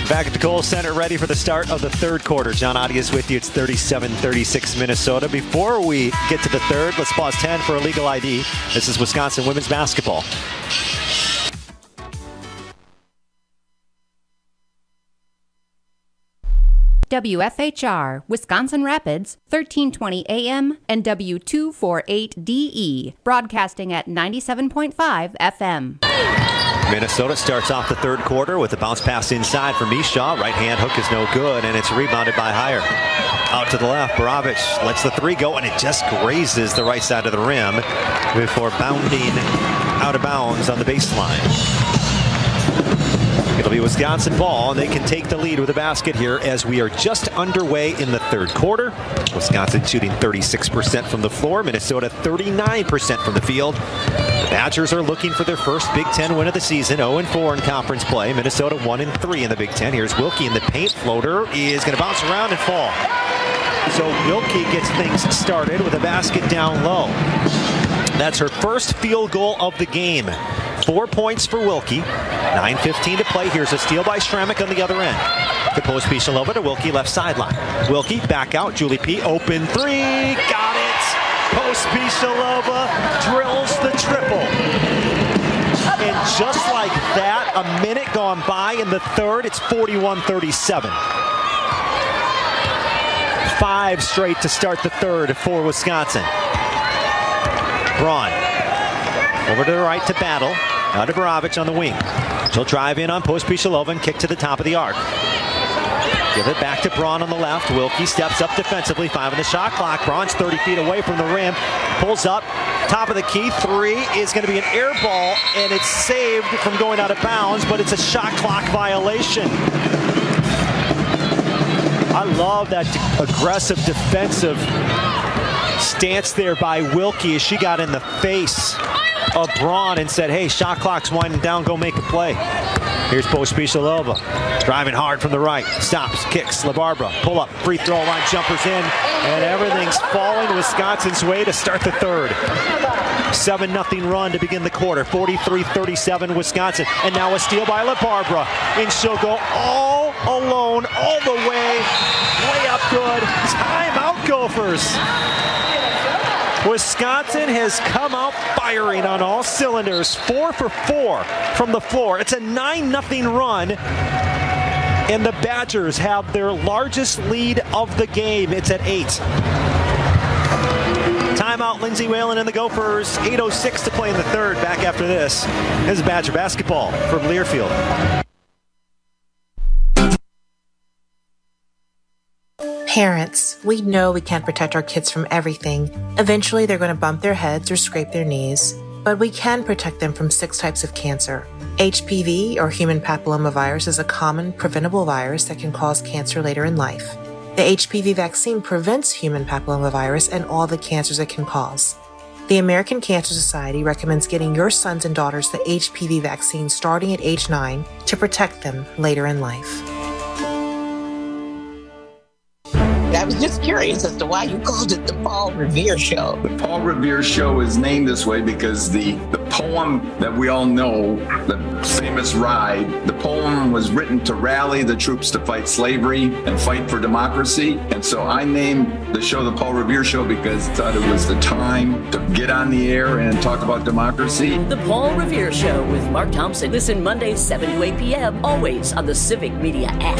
Back at the Kohl Center, ready for the start of the third quarter. John Audius with you. It's 37-36 Minnesota. Before we get to the third, let's pause 10 for a legal ID. This is Wisconsin women's basketball. WFHR, Wisconsin Rapids, 1320 AM and W248DE, broadcasting at 97.5 FM. Minnesota starts off the third quarter with a bounce pass inside for Mishaw. Right hand hook is no good, and it's rebounded by Heyer. Out to the left, Borovich lets the three go, and it just grazes the right side of the rim before bounding out of bounds on the baseline. It'll be Wisconsin ball, and they can take the lead with a basket here as we are just underway in the third quarter. Wisconsin shooting 36% from the floor, Minnesota 39% from the field. The Badgers are looking for their first Big Ten win of the season, 0-4 in conference play. Minnesota 1-3 in the Big Ten. Here's Wilkie in the paint. Floater is going to bounce around and fall. So Wilkie gets things started with a basket down low. That's her first field goal of the game. 4 points for Wilkie. 9:15 to play. Here's a steal by Schrammick on the other end. To post Pishalova to Wilkie, left sideline. Wilkie back out. Julie P. Open three. Got it. Post Pishalova drills the triple. And just like that, a minute gone by in the third, it's 41-37. 5 straight to start the third for Wisconsin. Braun over to the right to Battle. Now to Borovich on the wing. She'll drive in on post Pishalova and kick to the top of the arc. Give it back to Braun on the left. Wilkie steps up defensively. 5 on the shot clock. Braun's 30 feet away from the rim. Pulls up. Top of the key. 3 is going to be an air ball, and it's saved from going out of bounds, but it's a shot clock violation. I love that aggressive defensive stance there by Wilkie as she got in the face of Braun and said, hey, shot clock's winding down, go make a play. Here's post Pishalova, driving hard from the right, stops, kicks, LaBarbera, pull up, free throw line, jumpers in, and everything's falling Wisconsin's way to start the third. 7-0 run to begin the quarter, 43-37 Wisconsin, and now a steal by LaBarbera, and she'll go all alone, all the way up good. Timeout Gophers. Wisconsin has come out firing on all cylinders, 4 for 4 from the floor. It's a 9-0 run, and the Badgers have their largest lead of the game. It's at 8. Timeout, Lindsay Whalen and the Gophers. 8:06 to play in the third. Back after this. This is Badger basketball from Learfield. Parents, we know we can't protect our kids from everything. Eventually, they're going to bump their heads or scrape their knees. But we can protect them from 6 types of cancer. HPV, or human papillomavirus, is a common preventable virus that can cause cancer later in life. The HPV vaccine prevents human papillomavirus and all the cancers it can cause. The American Cancer Society recommends getting your sons and daughters the HPV vaccine starting at age 9 to protect them later in life. I was just curious as to why you called it the Paul Revere Show. The Paul Revere Show is named this way because the poem that we all know, the famous Ride, the poem was written to rally the troops to fight slavery and fight for democracy. And so I named the show the Paul Revere Show because I thought it was the time to get on the air and talk about democracy. The Paul Revere Show with Mark Thompson. Listen Mondays 7 to 8 p.m. always on the Civic Media app.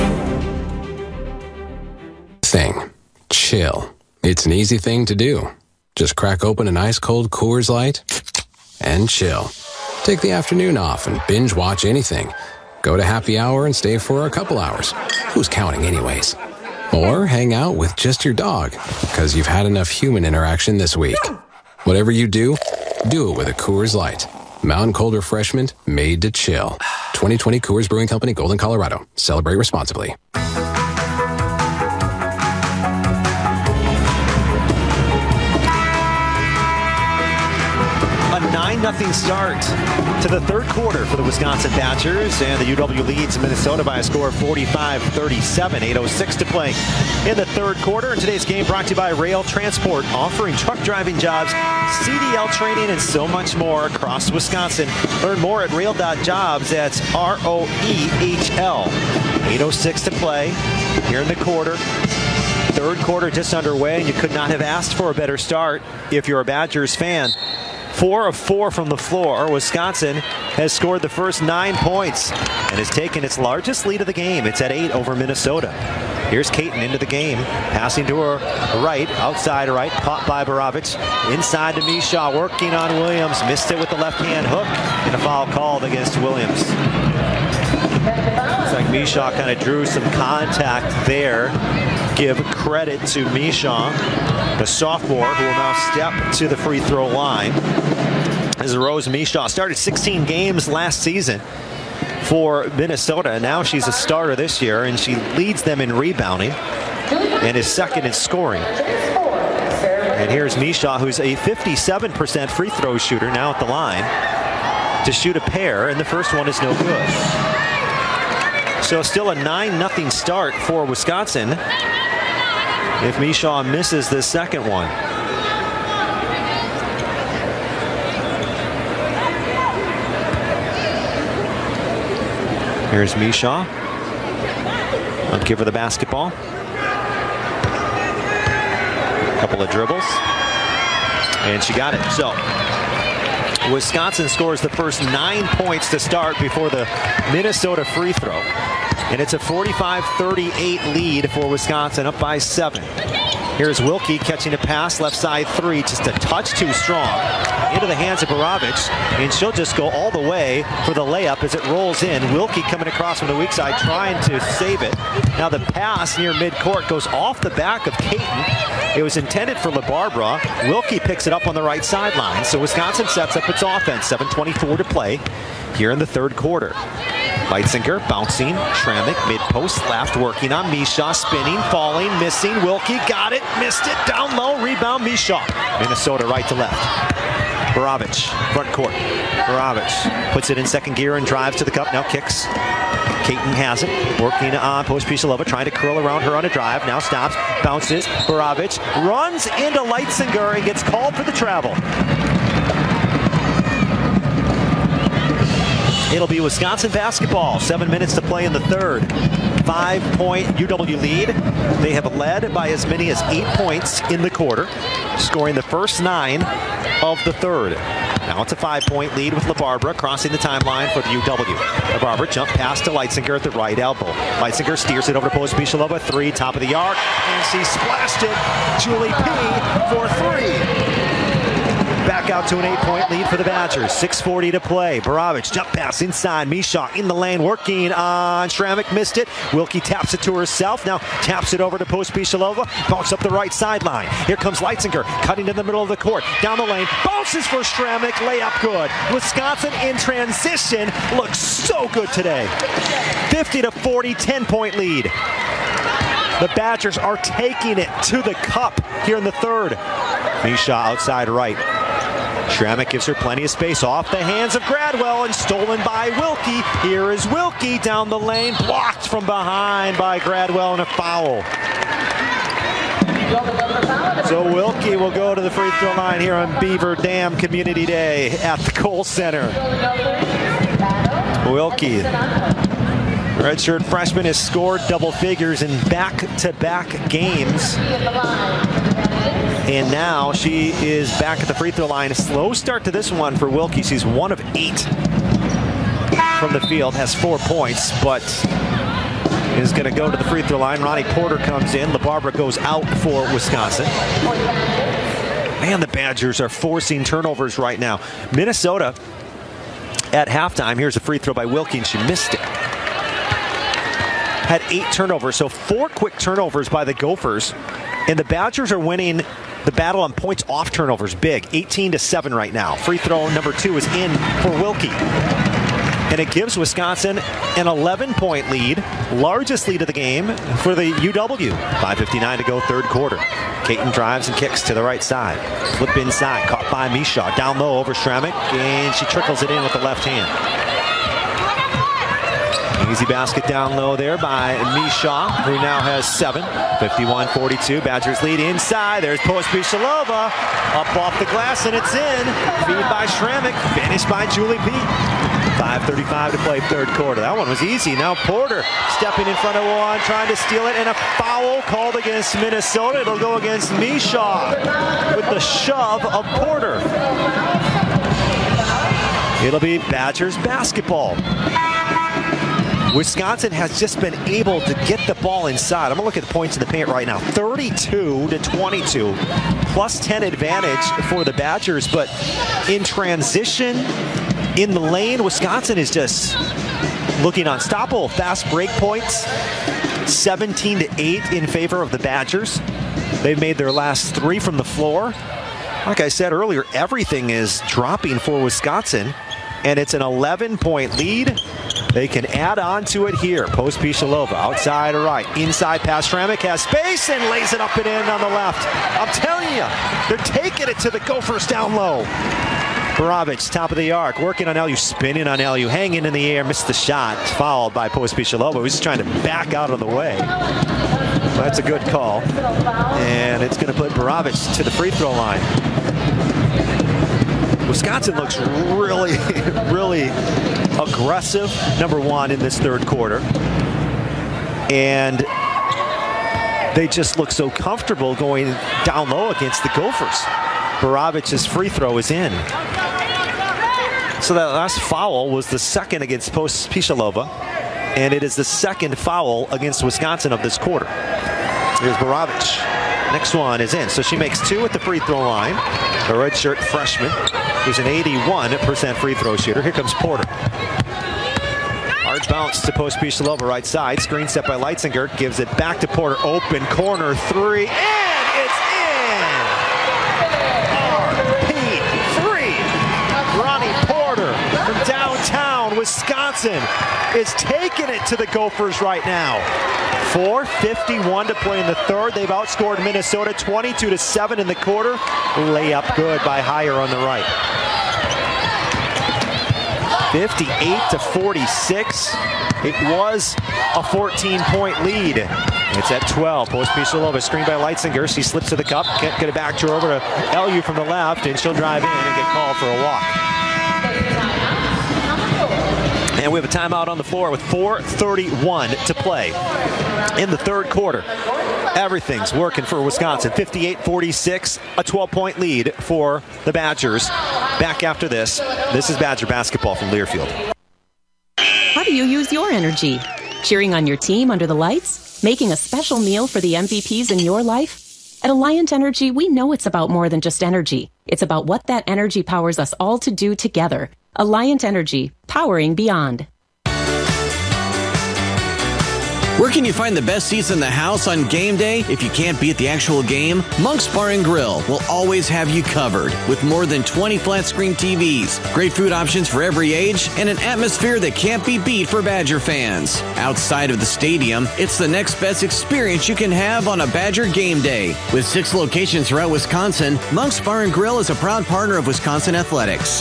Chill. It's an easy thing to do. Just crack open an ice-cold Coors Light and chill. Take the afternoon off and binge watch anything. Go to happy hour and stay for a couple hours. Who's counting anyways? Or hang out with just your dog because you've had enough human interaction this week. Whatever you do, do it with a Coors Light. Mountain cold refreshment made to chill. 2020 Coors Brewing Company, Golden, Colorado. Celebrate responsibly. 9-0 start to the third quarter for the Wisconsin Badgers, and the UW leads Minnesota by a score of 45-37. 8:06 to play in the third quarter. And today's game brought to you by Rail Transport, offering truck driving jobs, CDL training, and so much more across Wisconsin. Learn more at rail.jobs. That's ROEHL. 8:06 to play here in the quarter. Third quarter just underway, and you could not have asked for a better start if you're a Badgers fan. 4 of 4 from the floor. Wisconsin has scored the first 9 points and has taken its largest lead of the game. It's at 8 over Minnesota. Here's Caton into the game, passing to her right, outside right, caught by Borovich. Inside to Mishaw, working on Williams. Missed it with the left-hand hook, and a foul called against Williams. Looks like Mishaw kind of drew some contact there. Give credit to Mishaw, the sophomore, who will now step to the free throw line. As Rose Mishaw started 16 games last season for Minnesota, and now she's a starter this year, and she leads them in rebounding and is second in scoring. And here's Mishaw, who's a 57% free throw shooter, now at the line to shoot a pair, and the first one is no good. So still a 9-0 start for Wisconsin if Mishaw misses the second one. Here's Mishaw. I'll give her the basketball. Couple of dribbles. And she got it. So Wisconsin scores the first 9 points to start before the Minnesota free throw. And it's a 45-38 lead for Wisconsin, up by 7. Here's Wilkie catching a pass, left side 3, just a touch too strong. Into the hands of Borovich, and she'll just go all the way for the layup as it rolls in. Wilkie coming across from the weak side, trying to save it. Now the pass near midcourt goes off the back of Caton. It was intended for LaBarbera. Wilkie picks it up on the right sideline. So Wisconsin sets up its offense. 7:24 to play here in the third quarter. Leitzinger bouncing, Schrammick mid-post left, working on Mishaw, spinning, falling, missing. Wilkie got it, missed it, down low, rebound Mishaw. Minnesota right to left. Borovich, front court. Borovich puts it in second gear and drives to the cup, now kicks. Caton has it, working on Pospisilova, trying to curl around her on a drive, now stops, bounces. Borovich runs into Leitzinger and gets called for the travel. It'll be Wisconsin basketball. 7 minutes to play in the third. 5-point UW lead. They have led by as many as 8 points in the quarter, scoring the first 9 of the third. Now it's a 5-point lead with LaBarbera crossing the timeline for the UW. LaBarbera jump pass to Leitzinger at the right elbow. Leitzinger steers it over to Pospisilova, 3, top of the arc, and she splashed it. Julie P for 3. Back out to an 8-point lead for the Badgers. 6:40 to play. Borovich jump pass inside. Mishaw in the lane working on Schrammick. Missed it. Wilkie taps it to herself. Now taps it over to Pospisilova. Bounce up the right sideline. Here comes Leitzinger cutting in the middle of the court. Down the lane. Bounces for Schrammick. Layup good. Wisconsin in transition looks so good today. 50-40. 10-point lead. The Badgers are taking it to the cup here in the third. Mishaw outside right. Schrammick gives her plenty of space off the hands of Gradwell and stolen by Wilkie. Here is Wilkie down the lane, blocked from behind by Gradwell and a foul. So Wilkie will go to the free throw line here on Beaver Dam Community Day at the Kohl Center. Wilkie, redshirt freshman, has scored double figures in back-to-back games. And now she is back at the free throw line. A slow start to this one for Wilkie. She's 1 of 8 from the field, has 4 points, but is going to go to the free throw line. Ronnie Porter comes in. LaBarbera goes out for Wisconsin. Man, the Badgers are forcing turnovers right now. Minnesota at halftime. Here's a free throw by Wilkie, and she missed it. Had 8 turnovers, so 4 quick turnovers by the Gophers. And the Badgers are winning the battle on points off turnovers big. 18-7 right now. Free throw number 2 is in for Wilkie. And it gives Wisconsin an 11-point lead, largest lead of the game for the UW. 5:59 to go, third quarter. Caton drives and kicks to the right side. Flip inside, caught by Mishaw. Down low over Schrammick, and she trickles it in with the left hand. Easy basket down low there by Mishaw, who now has 7. 51-42. Badgers lead inside. There's Pospisilova. Up off the glass, and it's in. Feed by Schrammick. Finished by Julie Peet. 5:35 to play, third quarter. That one was easy. Now Porter stepping in front of one, trying to steal it, and a foul called against Minnesota. It'll go against Mishaw with the shove of Porter. It'll be Badgers basketball. Wisconsin has just been able to get the ball inside. I'm going to look at the points in the paint right now. 32-22. Plus 10 advantage for the Badgers. But in transition, in the lane, Wisconsin is just looking unstoppable. Fast break points. 17-8 in favor of the Badgers. They've made their last 3 from the floor. Like I said earlier, everything is dropping for Wisconsin. And it's an 11-point lead. They can add on to it here. Pospisilova, outside or right. Inside pass, Schrammick has space and lays it up and in on the left. I'm telling you, they're taking it to the Gophers down low. Baravic, top of the arc, working on LU, spinning on LU, hanging in the air, missed the shot. Fouled by Pospisilova, who's just trying to back out of the way. That's a good call. And it's going to put Baravic to the free throw line. Wisconsin looks really, really aggressive, number one, in this third quarter. And they just look so comfortable going down low against the Gophers. Baravic's free throw is in. So that last foul was the second against Pospisilova, and it is the second foul against Wisconsin of this quarter. Here's Baravic. Next one is in. So she makes 2 at the free throw line. The redshirt freshman, who's an 81% free throw shooter. Here comes Porter. Hard bounce to Pospisilova, right side. Screen set by Leitzinger. Gives it back to Porter. Open corner 3. And it's in! RP3. Ronnie Porter from downtown Wisconsin is taking it to the Gophers right now. 4:51 to play in the third. They've outscored Minnesota 22-7 in the quarter. Layup good by Heyer on the right. 58-46. It was a 14-point lead. It's at 12. Pospisilova screened by Leitzinger. She slips to the cup. Can't get it back to her. Over to LU from the left, and she'll drive in and get called for a walk. And we have a timeout on the floor with 4:31 to play in the third quarter. Everything's working for Wisconsin. 58-46, a 12-point lead for the Badgers. Back after this. This is Badger basketball from Learfield. How do you use your energy? Cheering on your team under the lights? Making a special meal for the MVPs in your life? At Alliant Energy, we know it's about more than just energy. It's about what that energy powers us all to do together. Alliant Energy, powering beyond. Where can you find the best seats in the house on game day if you can't be at the actual game? Monk's Bar and Grill will always have you covered with more than 20 flat-screen TVs, great food options for every age, and an atmosphere that can't be beat for Badger fans. Outside of the stadium, it's the next best experience you can have on a Badger game day. With 6 locations throughout Wisconsin, Monk's Bar and Grill is a proud partner of Wisconsin Athletics.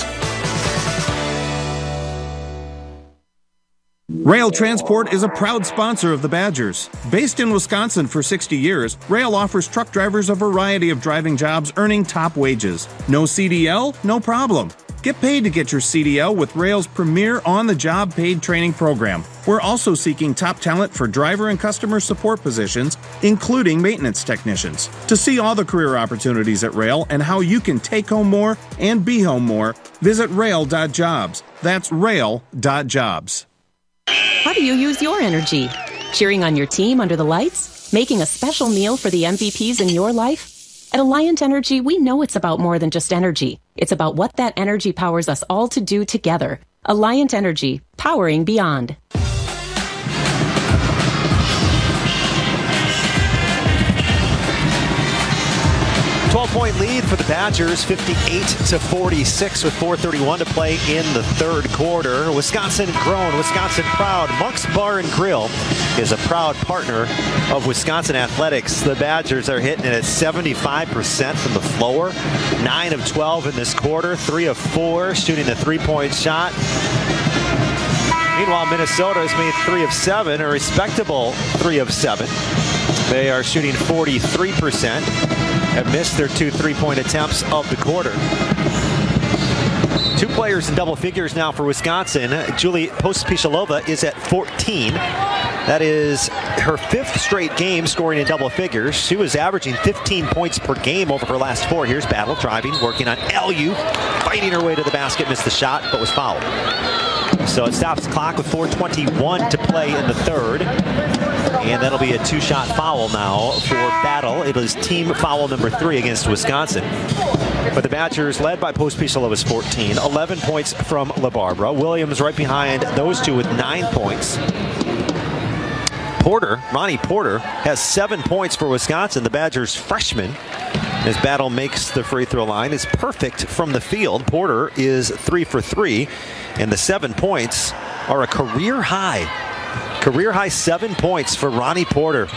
Rail Transport is a proud sponsor of the Badgers. Based in Wisconsin for 60 years, Rail offers truck drivers a variety of driving jobs earning top wages. No CDL? No problem. Get paid to get your CDL with Rail's premier on-the-job paid training program. We're also seeking top talent for driver and customer support positions, including maintenance technicians. To see all the career opportunities at Rail and how you can take home more and be home more, visit rail.jobs. That's rail.jobs. How do you use your energy? Cheering on your team under the lights? Making a special meal for the MVPs in your life? At Alliant Energy, we know it's about more than just energy. It's about what that energy powers us all to do together. Alliant Energy, powering beyond. 12-point lead for the Badgers, 58-46 with 4:31 to play in the third quarter. Wisconsin grown, Wisconsin proud. Monk's Bar and Grill is a proud partner of Wisconsin Athletics. The Badgers are hitting it at 75% from the floor. 9 of 12 in this quarter, 3 of 4 shooting the three-point shot. Meanwhile, Minnesota has made 3 of 7, a respectable 3 of 7. They are shooting 43%, have missed their 2 3-point attempts of the quarter. 2 players in double figures now for Wisconsin. Julie Pospisilova is at 14. That is her 5th straight game scoring in double figures. She was averaging 15 points per game over her last 4. Here's Battle driving, working on LU, fighting her way to the basket, missed the shot, but was fouled. So it stops the clock with 4:21 to play in the third. And that'll be a 2-shot foul now for Battle. It is team foul number 3 against Wisconsin. But the Badgers, led by Pospisilova, 14. 11 points from LaBarbera. Williams right behind those two with 9 points. Ronnie Porter, has 7 points for Wisconsin. The Badgers freshman, as Battle makes the free throw line, is perfect from the field. Porter is 3 for 3, and the 7 points are a career high. Career high 7 points for Ronnie Porter.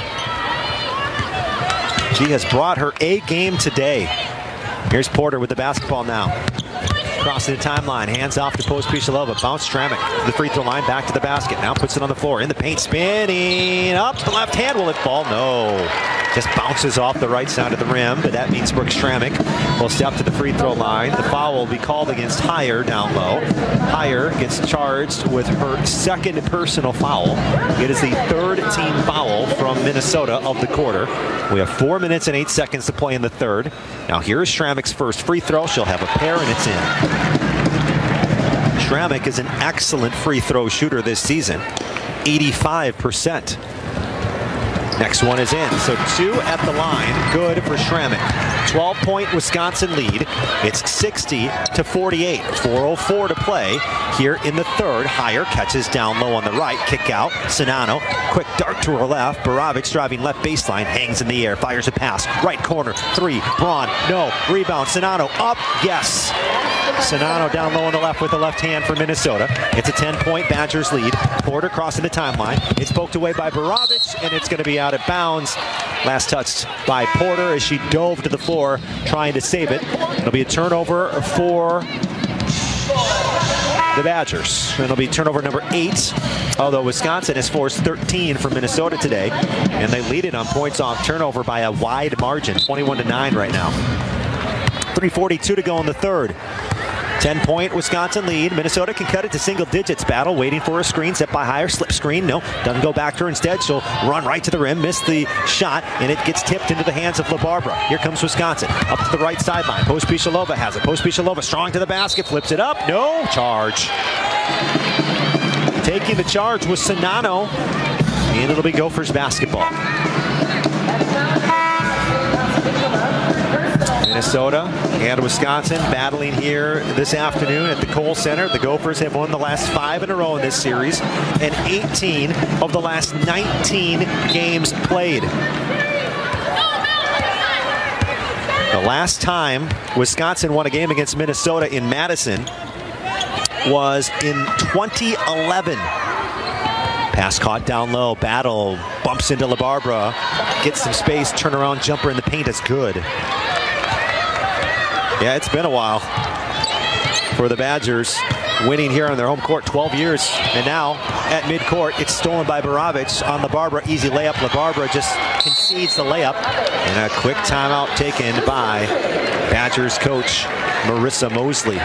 She has brought her A game today. Here's Porter with the basketball now. Crossing the timeline, hands off to Pospisilova. Bounce Stramick to the free throw line, back to the basket. Now puts it on the floor, in the paint, spinning up the left hand. Will it fall? No. Just bounces off the right side of the rim, but that means Brooke Stramick will step to the free throw line. The foul will be called against Heyer down low. Heyer gets charged with her 2nd personal foul. It is the 3rd team foul from Minnesota of the quarter. We have 4 minutes and 8 seconds to play in the third. Now here is Stramick's first free throw. She'll have a pair and it's in. Stramick is an excellent free throw shooter this season, 85%. Next one is in, so 2 at the line, good for Stramick. 12-point Wisconsin lead. It's 60-48. 4:04 to play here in the third. Heyer catches down low on the right, kick out. Sinano, quick dart to her left. Borovic driving left baseline, hangs in the air, fires a pass. Right corner, 3. Braun, no. Rebound. Sinano up, yes. Sinano down low on the left with the left hand for Minnesota. It's a 10-point Badgers lead. Porter crossing the timeline. It's poked away by Borovic, and it's going to be out of bounds. Last touched by Porter as she dove to the floor trying to save it. It'll be a turnover for the Badgers. And it'll be turnover number 8, although Wisconsin has forced 13 from Minnesota today, and they lead it on points off turnover by a wide margin, 21-9 right now. 3:42 to go in the third. 10-point Wisconsin lead. Minnesota can cut it to single digits. Battle waiting for a screen set by Heyer. Slip screen. No, doesn't go back to her. Instead, she'll run right to the rim. Miss the shot, and it gets tipped into the hands of LaBarbera. Here comes Wisconsin. Up to the right sideline. Pospisilova has it. Pospisilova strong to the basket. Flips it up. No. Charge. Taking the charge was Sinano, and it'll be Gophers basketball. Minnesota and Wisconsin battling here this afternoon at the Kohl Center. The Gophers have won the last 5 in a row in this series and 18 of the last 19 games played. The last time Wisconsin won a game against Minnesota in Madison was in 2011. Pass caught down low. Battle bumps into LaBarbera. Gets some space. Turnaround jumper in the paint is good. Yeah, it's been a while for the Badgers, winning here on their home court 12 years. And now at midcourt, it's stolen by Borovic on LaBarbera. Easy layup. LaBarbera just concedes the layup. And a quick timeout taken by Badgers coach Marissa Mosley.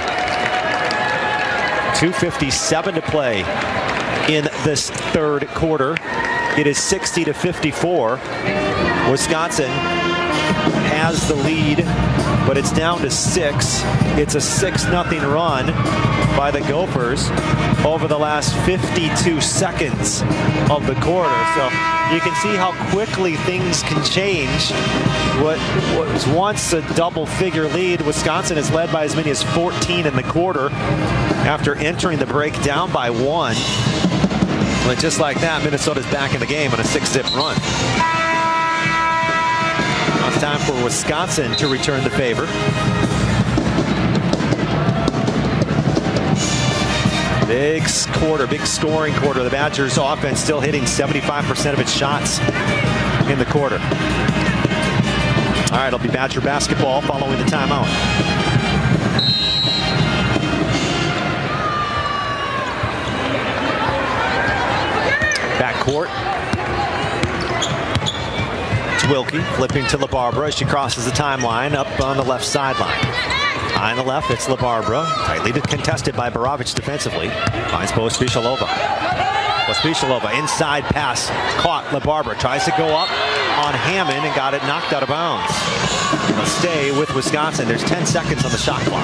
2:57 to play in this third quarter. It is 60-54. Wisconsin has the lead, but it's down to 6. It's a 6-0 run by the Gophers over the last 52 seconds of the quarter. So you can see how quickly things can change. What was once a double-figure lead, Wisconsin is led by as many as 14 in the quarter after entering the break down by 1. But just like that, Minnesota's back in the game on a 6-zip run. it's time for Wisconsin to return the favor. Big quarter, big scoring quarter. The Badgers offense still hitting 75% of its shots in the quarter. All right, it'll be Badger basketball following the timeout. Backcourt. It's Wilkie flipping to LaBarbera as she crosses the timeline up on the left sideline. High on the left, it's LaBarbera. Tightly contested by Borovic defensively. Finds Pospisilova. Pospisilova, inside pass, caught. LaBarbera tries to go up on Hammond and got it knocked out of bounds. It'll stay with Wisconsin. There's 10 seconds on the shot clock.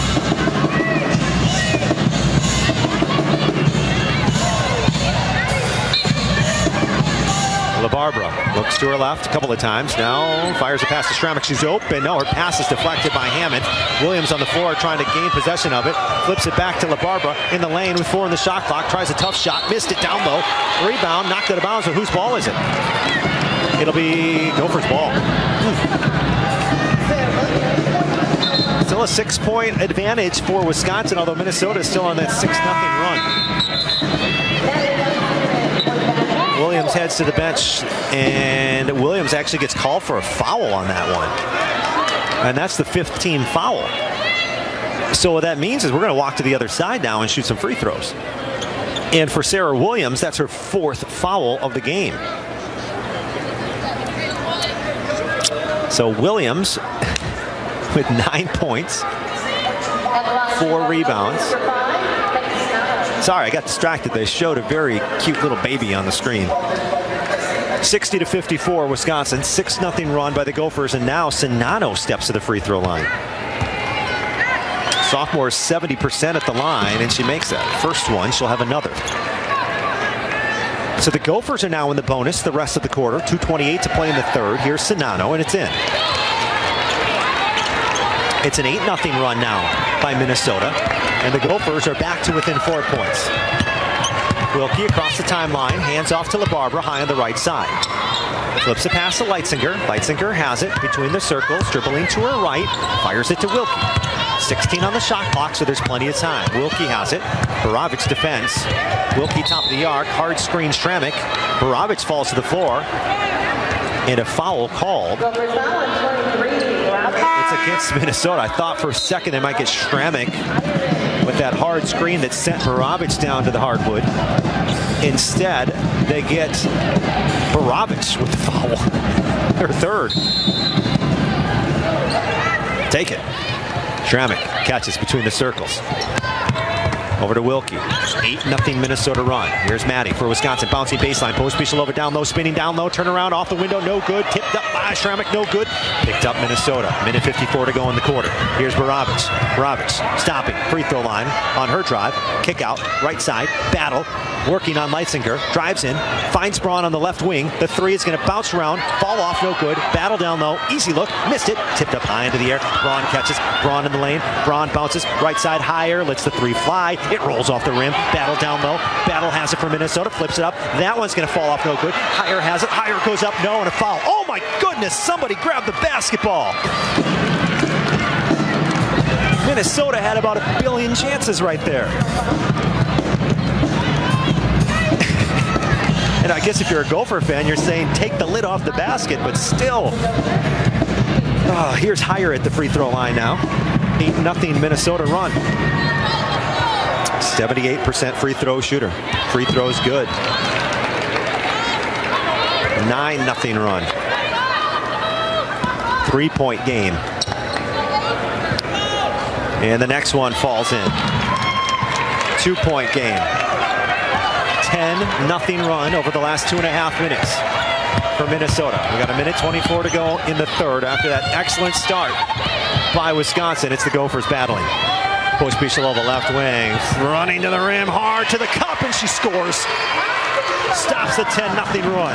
LaBarbera looks to her left a couple of times. Now fires a pass to Stramik. She's open. No, her pass is deflected by Hammond. Williams on the floor trying to gain possession of it. Flips it back to LaBarbera in the lane with 4 on the shot clock. Tries a tough shot. Missed it down low. Rebound. Knocked out of bounds. But whose ball is it? It'll be Gophers' ball. Still a 6-point advantage for Wisconsin, although Minnesota is still on that 6-0 run. Williams heads to the bench, and Williams actually gets called for a foul on that one. And that's the 15th foul. So what that means is we're going to walk to the other side now and shoot some free throws. And for Sarah Williams, that's her 4th foul of the game. So Williams with 9 points, 4 rebounds. Sorry, I got distracted. They showed a very cute little baby on the screen. 60-54, Wisconsin. 6-0 run by the Gophers, and now Czinano steps to the free throw line. Sophomore is 70% at the line, and she makes that. First one, she'll have another. So the Gophers are now in the bonus the rest of the quarter. 2:28 to play in the third. Here's Czinano, and it's in. It's an 8-0 run now by Minnesota. And the Gophers are back to within 4 points. Wilkie across the timeline, hands off to LaBarbera, high on the right side. Flips a pass to Leitzinger. Leitzinger has it between the circles, dribbling to her right, fires it to Wilkie. 16 on the shot clock, so there's plenty of time. Wilkie has it. Borovic defense. Wilkie top of the arc, hard screen Stramik. Borovic falls to the floor. And a foul called. It's against Minnesota. I thought for a second they might get Stramik with that hard screen that sent Borovic down to the hardwood. Instead, they get Borovic with the foul. Their third. Take it. Stramik catches between the circles. Over to Wilkie. 8-0 Minnesota run. Here's Maddie for Wisconsin. Bouncing baseline. Pospisilova down low. Spinning down low. Turn around off the window. No good. Tipped up by Stramik. No good. Picked up Minnesota. Minute 54 to go in the quarter. Here's Borovic. Borovic stopping. Free throw line on her drive. Kick out. Right side. Battle. Working on Leitzinger. Drives in. Finds Braun on the left wing. The three is going to bounce around. Fall off. No good. Battle down low. Easy look. Missed it. Tipped up high into the air. Braun catches. Braun in the lane. Braun bounces. Right side higher. Lets the three fly. It rolls off the rim. Battle down low. Battle has it for Minnesota. Flips it up. That one's going to fall off. No good. Higher has it. Higher goes up. No, and a foul. Oh my goodness. Somebody grab the basketball. Minnesota had about 1 billion chances right there. And I guess if you're a Gopher fan, you're saying take the lid off the basket, but still. Oh, here's Higher at the free throw line now. 8-0 Minnesota run. 78% free throw shooter. Free throw's good. 9-0 run. 3-point game. And the next one falls in. 2-point game. 10-0 run over the last 2.5 minutes for Minnesota. We got 1:24 to go in the third. After that excellent start by Wisconsin, it's the Gophers battling. Pospisilova left wing, running to the rim, hard to the cup, and she scores. Stops the 10-0 run.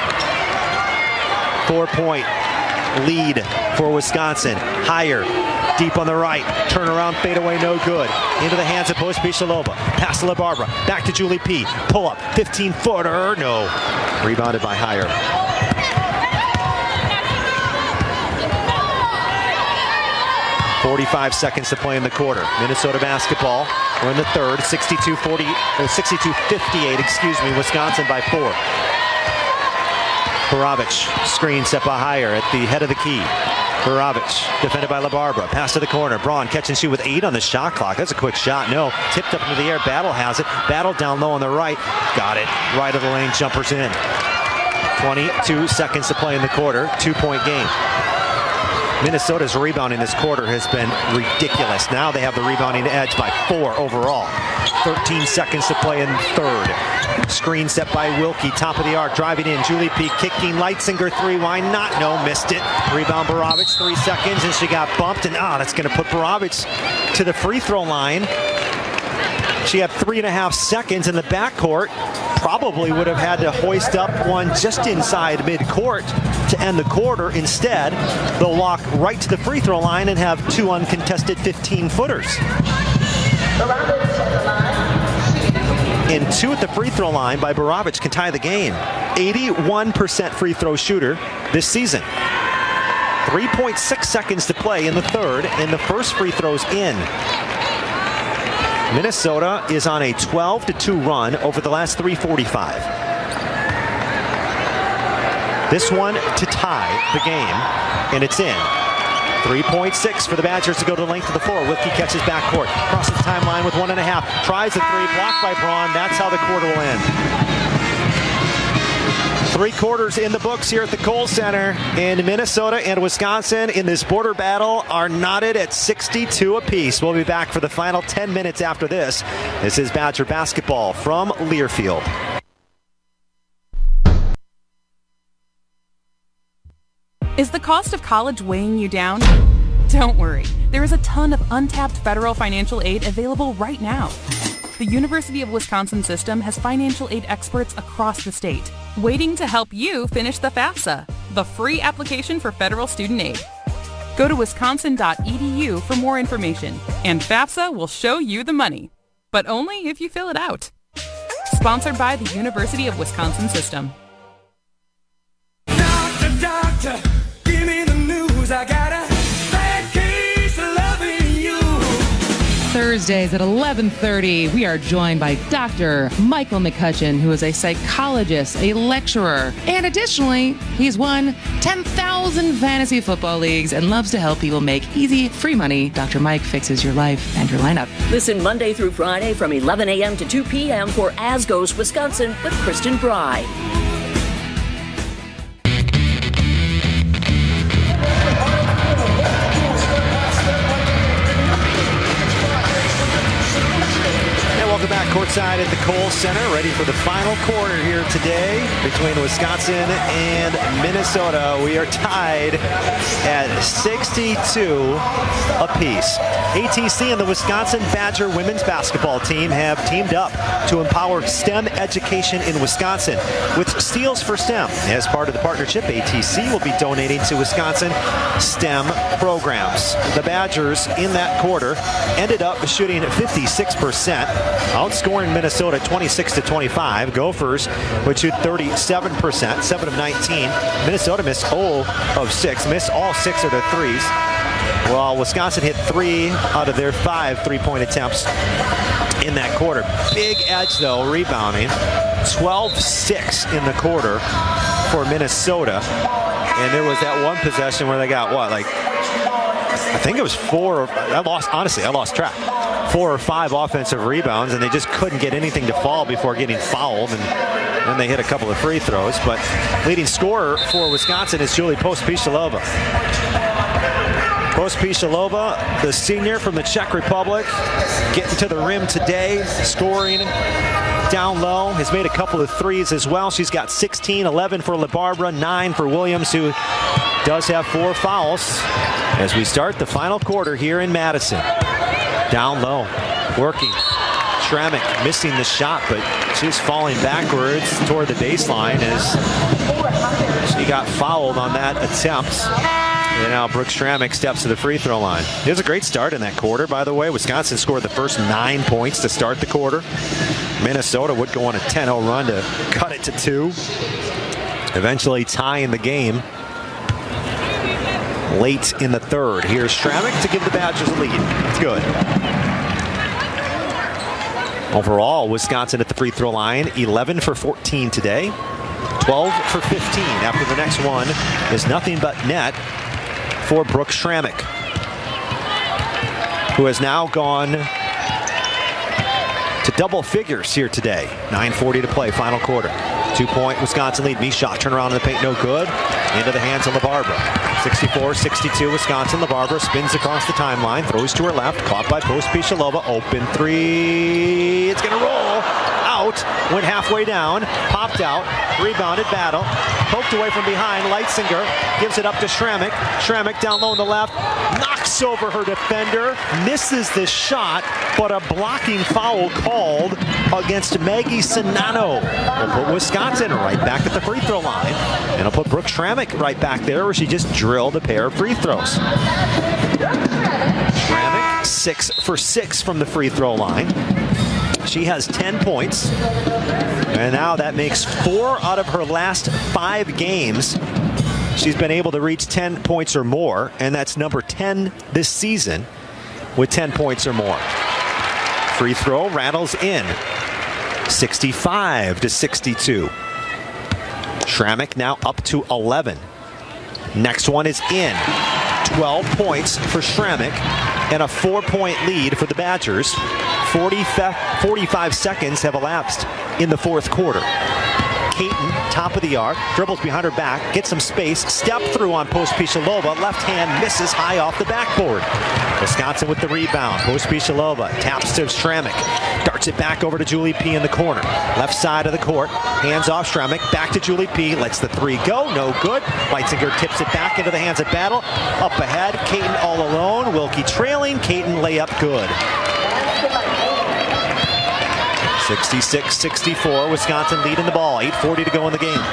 4-point lead for Wisconsin. Higher Deep on the right. Turnaround fadeaway, no good. Into the hands of Pospisilova. Pass to LaBarbera. Back to Julie P. Pull up. 15-footer. No. Rebounded by Heyer. .45 seconds to play in the quarter. Minnesota basketball. We're in the third. 62-58, Wisconsin by 4. Borovic, screen set by Heyer at the head of the key. Borovic, defended by LaBarbera. Pass to the corner. Braun catch and shoot with 8 on the shot clock. That's a quick shot. No. Tipped up into the air. Battle has it. Battle down low on the right. Got it. Right of the lane. Jumpers in. 22 seconds to play in the quarter. 2-point game. Minnesota's rebounding this quarter has been ridiculous. Now they have the rebounding edge by 4 overall. 13 seconds to play in third. Screen set by Wilkie, top of the arc, driving in. Julie P. kicking. Leitzinger 3. Why not? No, missed it. Rebound Borovic, 3 seconds, and she got bumped. And that's going to put Borovic to the free throw line. She had 3.5 seconds in the backcourt. Probably would have had to hoist up one just inside midcourt to end the quarter. Instead, they'll walk right to the free throw line and have 2 uncontested 15-footers. And 2 at the free throw line by Borovic can tie the game. 81% free throw shooter this season. 3.6 seconds to play in the third, and the first free throw's in. Minnesota is on a 12-2 run over the last 3:45. This one to tie the game, and it's in. 3.6 for the Badgers to go to the length of the floor. Wilkie catches backcourt, crosses the timeline with 1.5, tries a 3, blocked by Braun. That's how the quarter will end. 3 quarters in the books here at the Kohl Center, and Minnesota and Wisconsin in this border battle are knotted at 62 apiece. We'll be back for the final 10 minutes after this. This is Badger basketball from Learfield. Is the cost of college weighing you down? Don't worry, there is a ton of untapped federal financial aid available right now. The University of Wisconsin system has financial aid experts across the state, waiting to help you finish the FAFSA, the free application for federal student aid. Go to wisconsin.edu for more information, and FAFSA will show you the money, but only if you fill it out. Sponsored by the University of Wisconsin system. Doctor, give me the news. I got a bad case of loving you. Thursdays at 11:30, we are joined by Dr. Michael McCutcheon, who is a psychologist, a lecturer, and additionally, he's won 10,000 fantasy football leagues and loves to help people make easy, free money. Dr. Mike fixes your life and your lineup. Listen Monday through Friday from 11 a.m. to 2 p.m. for As Goes Wisconsin with Kristen Bry. Welcome back courtside at the Kohl Center, ready for the final quarter here today between Wisconsin and Minnesota. We are tied at 62 apiece. ATC and the Wisconsin Badger women's basketball team have teamed up to empower STEM education in Wisconsin with Steals for STEM. As part of the partnership, ATC will be donating to Wisconsin STEM programs. The Badgers in that quarter ended up shooting 56%. Outscoring Minnesota 26-25. Gophers would shoot 37%, 7 of 19. Minnesota missed 0 of 6, missed all 6 of their threes. While Wisconsin hit 3 out of their 5 3-point attempts in that quarter. Big edge though, rebounding. 12-6 in the quarter for Minnesota. And there was that one possession where they got I think it was 4. I lost track. 4 or 5 offensive rebounds, and they just couldn't get anything to fall before getting fouled, and then they hit a couple of free throws. But leading scorer for Wisconsin is Julie Pospisilova. Pospisilova, the senior from the Czech Republic, getting to the rim today, scoring down low, has made a couple of threes as well. She's got 16, 11 for LaBarbera, 9 for Williams, who does have 4 fouls as we start the final quarter here in Madison. Down low, working. Schrammick missing the shot, but she's falling backwards toward the baseline as she got fouled on that attempt. And now Brooks Schrammick steps to the free throw line. It was a great start in that quarter, by the way. Wisconsin scored the first 9 points to start the quarter. Minnesota would go on a 10-0 run to cut it to 2. Eventually tying the game late in the third. Here's Schrammick to give the Badgers a lead. It's good. Overall, Wisconsin at the free throw line, 11 for 14 today. 12 for 15 after the next one is nothing but net for Brooks Schrammick, who has now gone to double figures here today. 9:40 to play, final quarter. 2-point Wisconsin lead. Michaud turn around in the paint, no good. Into the hands of LaBarbera. 64-62 Wisconsin. LaBarbera spins across the timeline, throws to her left, caught by Pospisilova. Open three. It's going to roll. Out, went halfway down, popped out, rebounded, battle, poked away from behind. Leitzinger gives it up to Schrammick. Schrammick down low on the left, knocks over her defender, misses the shot, but a blocking foul called against Maggie Sinano. Will put Wisconsin right back at the free throw line, and it'll put Brooks Schrammick right back there where she just drilled a pair of free throws. Schrammick 6 for 6 from the free throw line. She has 10 points, and now that makes 4 out of her last 5 games. She's been able to reach 10 points or more, and that's number 10 this season with 10 points or more. Free throw rattles in, 65-62. Schrammick now up to 11. Next one is in, 12 points for Schrammick, and a 4-point lead for the Badgers. 45 seconds have elapsed in the fourth quarter. Caton, top of the arc, dribbles behind her back, gets some space, step through on Pospisilova, left hand misses high off the backboard. Wisconsin with the rebound. Pospisilova taps to Schrammick, darts it back over to Julie P in the corner. Left side of the court, hands off Schrammick, back to Julie P, lets the three go, no good. Leitzinger tips it back into the hands of Battle. Up ahead, Caton all alone, Wilkie trailing, Caton layup good. 66-64, Wisconsin leading the ball. 8:40 to go in the game.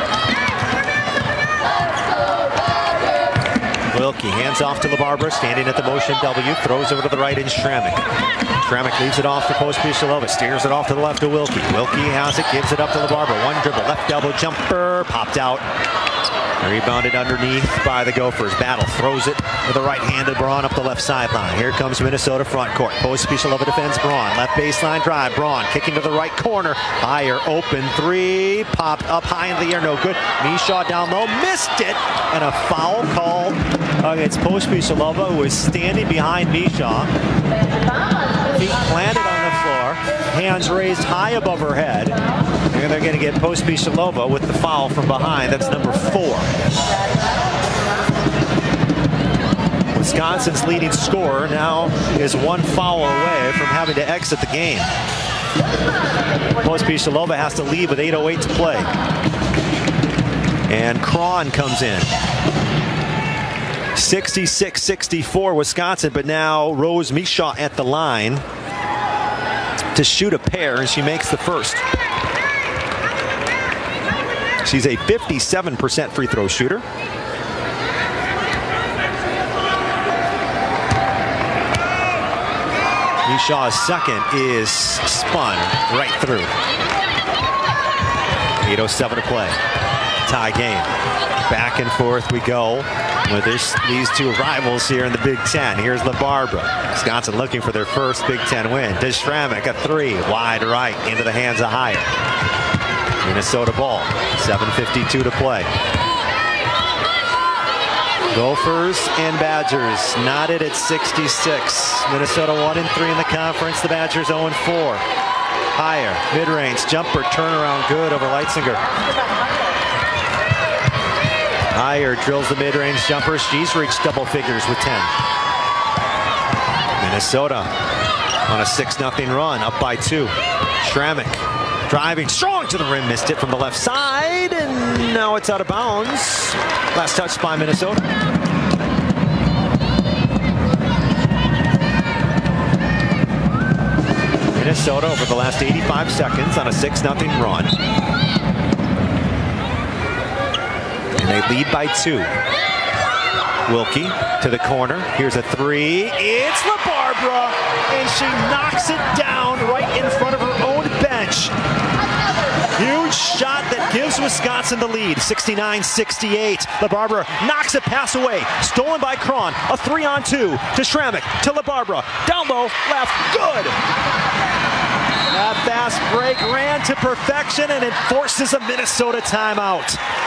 Wilkie hands off to LaBarbera, standing at the motion W, throws over to the right in Schrammick. Schrammick leaves it off to Pospisilova, steers it off to the left to Wilkie. Wilkie has it, gives it up to LaBarbera. One dribble, left elbow jumper, popped out. Rebounded underneath by the Gophers. Battle throws it with a right-handed Braun up the left sideline. Here comes Minnesota front court. Pospisilova defends Braun. Left baseline drive. Braun kicking to the right corner. Higher open three. Popped up high in the air. No good. Michaud down low. Missed it. And a foul called against Pospisilova, who is standing behind Michaud. Feet planted on the floor. Hands raised high above her head. And they're going to get Pospisilova with the foul from behind. That's number 4. Wisconsin's leading scorer now is 1 foul away from having to exit the game. Pospisilova has to leave with 8:08 to play. And Cron comes in. 66-64 Wisconsin, but now Rose Michaud at the line to shoot a pair, and she makes the first. She's a 57% free throw shooter. Michaud's second is spun right through. 8:07 to play. Tie game. Back and forth we go with these two rivals here in the Big Ten. Here's LaBarbera. Wisconsin looking for their first Big Ten win. To Schrammick, a three, wide right, into the hands of Higher. Minnesota ball, 7:52 to play. Gophers and Badgers knotted at 66. Minnesota 1-3 in the conference. The Badgers 0-4. Higher, mid-range, jumper, turnaround, good over Leitzinger. Higher drills the mid-range jumper. She's reached double figures with 10. Minnesota on a 6-0 run, up by 2. Schrammick driving strong to the rim, missed it from the left side, and now it's out of bounds. Last touch by Minnesota. Minnesota over the last 85 seconds on a 6-0 run. And they lead by 2. Wilkie to the corner. Here's a three. It's LaBarbera, and she knocks it down right in front of her own bench. Huge shot that gives Wisconsin the lead, 69-68. LaBarbera knocks a pass away, stolen by Cron. A 3-on-2 to Schrammick, to LaBarbera. Down low, left, good. That fast break ran to perfection, and it forces a Minnesota timeout.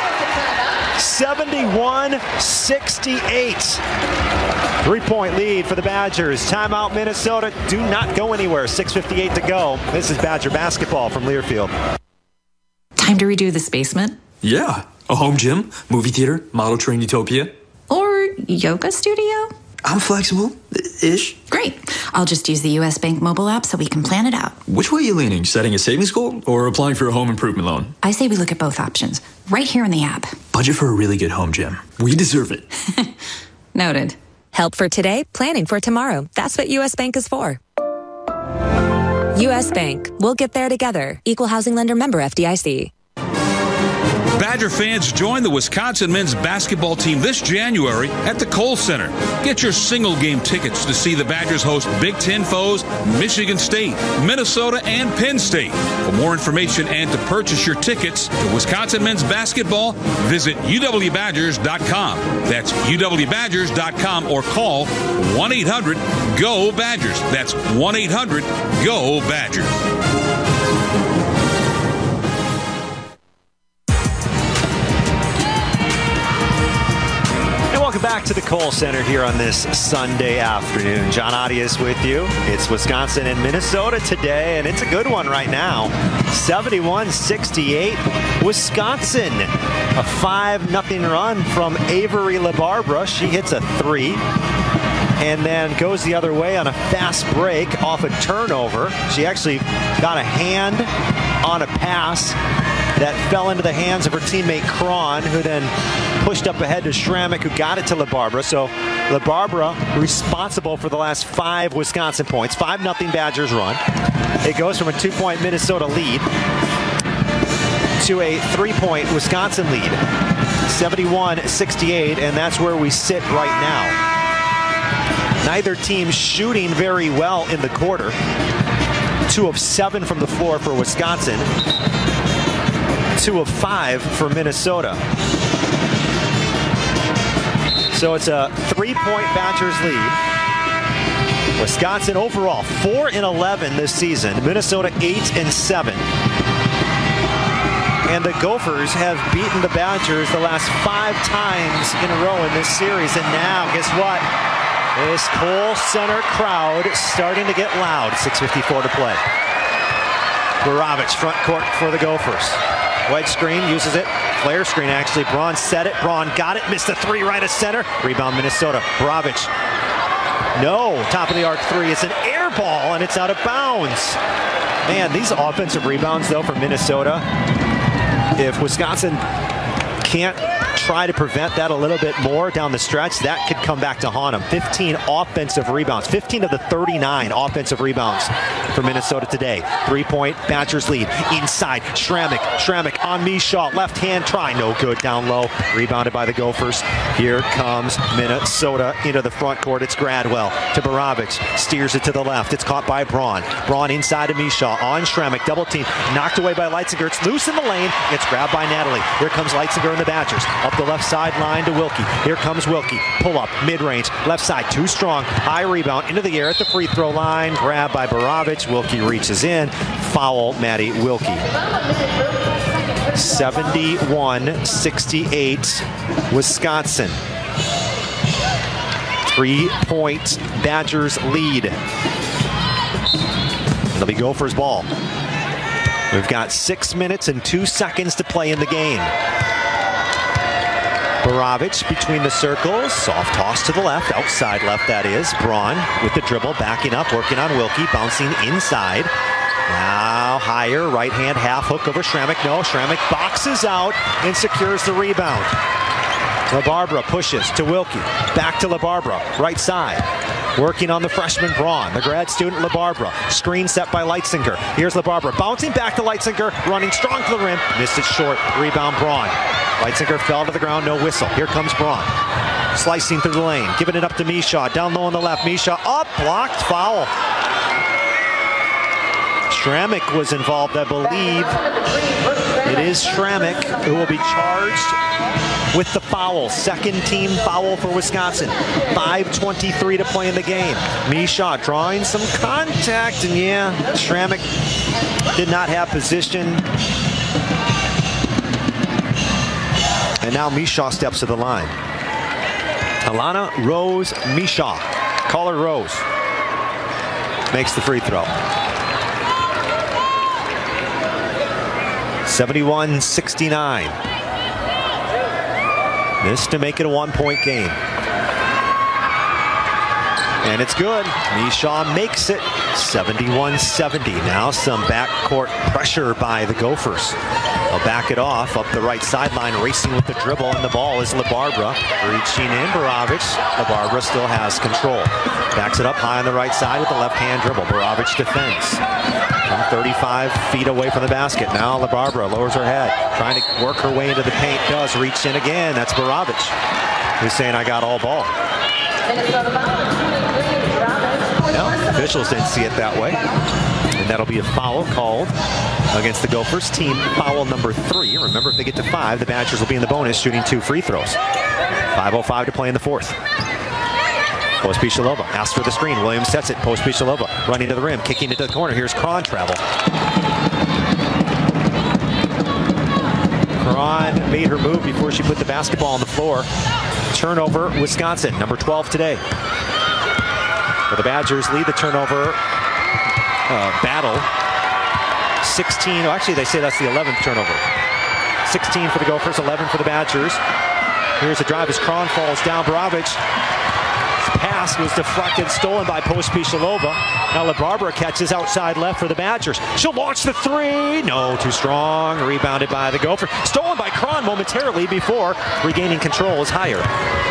71-68. 3-point lead for the Badgers. Timeout, Minnesota. Do not go anywhere. 6:58 to go. This is Badger basketball from Learfield. Time to redo this basement? Yeah. A home gym, movie theater, model train utopia. Or yoga studio? I'm flexible-ish. Great. I'll just use the U.S. Bank mobile app so we can plan it out. Which way are you leaning? Setting a savings goal or applying for a home improvement loan? I say we look at both options. Right here in the app. Budget for a really good home gym. We deserve it. Noted. Help for today, planning for tomorrow. That's what U.S. Bank is for. U.S. Bank. We'll get there together. Equal housing lender, member FDIC. Badger fans, join the Wisconsin men's basketball team this January at the Kohl Center. Get your single-game tickets to see the Badgers host Big Ten foes Michigan State, Minnesota, and Penn State. For more information and to purchase your tickets to Wisconsin men's basketball, visit uwbadgers.com. That's uwbadgers.com or call 1-800-GO-BADGERS. That's 1-800-GO-BADGERS. Welcome back to the Kohl Center here on this Sunday afternoon. John Audius with you. It's Wisconsin and Minnesota today, and it's a good one right now. 71-68. Wisconsin, a 5-0 run from Avery LaBarbera. She hits a three and then goes the other way on a fast break off a turnover. She actually got a hand on a pass that fell into the hands of her teammate Cron, who then pushed up ahead to Schrammick, who got it to LaBarbera. So LaBarbera responsible for the last 5 Wisconsin points. 5-0 Badgers run. It goes from a 2-point Minnesota lead to a 3-point Wisconsin lead. 71-68, and that's where we sit right now. Neither team shooting very well in the quarter. 2 of 7 from the floor for Wisconsin. 2 of 5 for Minnesota. So it's a 3-point Badgers lead. Wisconsin overall 4-11 this season. Minnesota 8-7. And the Gophers have beaten the Badgers the last 5 times in a row in this series. And now, guess what? This Kohl Center crowd starting to get loud. 6:54 to play. Borovich front court for the Gophers. Wedge screen, uses it. Flare screen, actually. Braun set it. Braun got it. Missed a 3 right at center. Rebound, Minnesota. Borovich. No. Top of the arc 3. It's an air ball, and it's out of bounds. Man, these offensive rebounds, though, for Minnesota, if Wisconsin can't try to prevent that a little bit more down the stretch, that could come back to haunt them. 15 offensive rebounds. 15 of the 39 offensive rebounds for Minnesota today. 3-point Badgers lead. Inside, Schrammick on Mishaw. Left hand try. No good. Down low. Rebounded by the Gophers. Here comes Minnesota into the front court. It's Gradwell to Borovich. Steers it to the left. It's caught by Braun. Braun inside to Mishaw. On Schrammick. Double team. Knocked away by Leitzinger. It's loose in the lane. It's grabbed by Natalie. Here comes Leitzinger and the Badgers. Up the left sideline to Wilkie. Here comes Wilkie. Pull up. Mid-range. Left side. Too strong. High rebound. Into the air at the free throw line. Grabbed by Borovich. Wilkie reaches in. Foul Maddie Wilkie. 71-68 Wisconsin. 3-point Badgers lead. It'll be Gophers ball. We've got 6 minutes and 2 seconds to play in the game. Borovich between the circles. Soft toss to the left. Outside left, that is. Braun with the dribble. Backing up. Working on Wilkie. Bouncing inside. Now higher. Right hand half hook over Schrammick. No. Schrammick boxes out and secures the rebound. LaBarbera pushes to Wilkie. Back to LaBarbera. Right side. Working on the freshman Braun. The grad student LaBarbera. Screen set by Leitzinger. Here's LaBarbera. Bouncing back to Leitzinger. Running strong to the rim. Missed it short. Rebound Braun. Leitzinger fell to the ground. No whistle. Here comes Braun. Slicing through the lane, giving it up to Mishaw. Down low on the left. Mishaw up, blocked, foul. Schrammick was involved, I believe. It is Schrammick who will be charged with the foul. Second team foul for Wisconsin. 5:23 to play in the game. Mishaw drawing some contact, and yeah, Schrammick did not have position. And now Mishaw steps to the line. Alana Rose Mishaw. Call her Rose. Makes the free throw. 71-69. This to make it a 1-point game. And it's good. Mishaw makes it 71-70. Now some backcourt pressure by the Gophers. They'll back it off up the right sideline, racing with the dribble, and the ball is LaBarbera. Reaching in, Borovic. LaBarbera still has control. Backs it up high on the right side with the left-hand dribble. Borovic defends. From 35 feet away from the basket. Now LaBarbera lowers her head, trying to work her way into the paint. Does reach in again. That's Borovic, who's saying, I got all ball. No, officials didn't see it that way. And that'll be a foul called against the Gophers. Team foul number 3. Remember, if they get to 5, the Badgers will be in the bonus, shooting 2 free throws. 5:05 to play in the 4th. Pospisilova asks for the screen. Williams sets it. Pospisilova running to the rim, kicking it to the corner. Here's Cron travel. Cron made her move before she put the basketball on the floor. Turnover, Wisconsin, number 12 today. But the Badgers lead the turnover battle. 16, actually they say that's the 11th turnover. 16 for the Gophers, 11 for the Badgers. Here's a drive as Cron falls down. Borovic. Pass was deflected, stolen by Pospisilova. Now LaBarbera catches outside left for the Badgers. She'll launch the 3. No, too strong. Rebounded by the Gophers. Stolen by Cron momentarily before regaining control is higher.